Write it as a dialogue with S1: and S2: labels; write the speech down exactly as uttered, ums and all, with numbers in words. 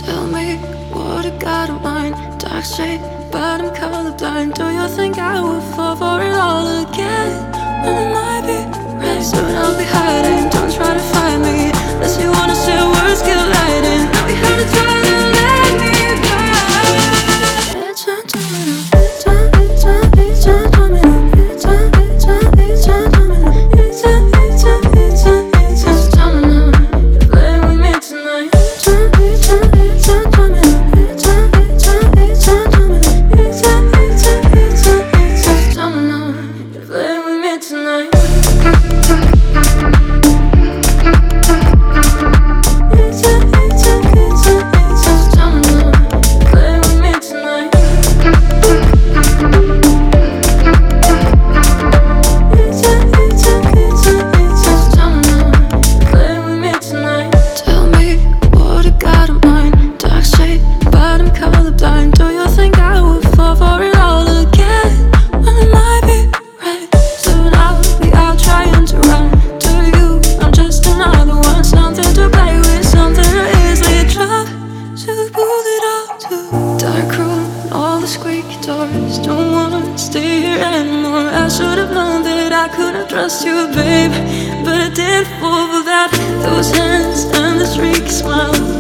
S1: Tell me what I got in mind. Dark shade, but I'm colorblind. Do you think I would fall for it all again? When it might be right, soon I'll be hiding. Don't try to find me unless you wanna say words colliding. Now we had to try to let me by. It's a domino, it's a, it's a, it's a domino. It's a, it's a, it's a domino. It's a, it's a, it's a, it's a domino. You're playing with me tonight. It's a, it's a, it's a domino. It's a, it's a, it's a domino. It's a, it's a, it's a, it's a domino. You're playing with me tonight. It's a, it's a, it's a, it's a domino. You're playing with me tonight. It's a, it's a, it's a, it's a domino. You're playing with me tonight. Tell me what I got in mind. Dark shade, but I'm colorblind. Do you think I would fall for it all again? When it might be right, soon I'll be out trying to run to you. I'm just another one, something to play with, something to easily drop. To pull it all to dark room, all the squeaky doors. Don't wanna stay here anymore. I should have known that I couldn't trust you, babe, but I did fall for that. Those hands and the streaky smile.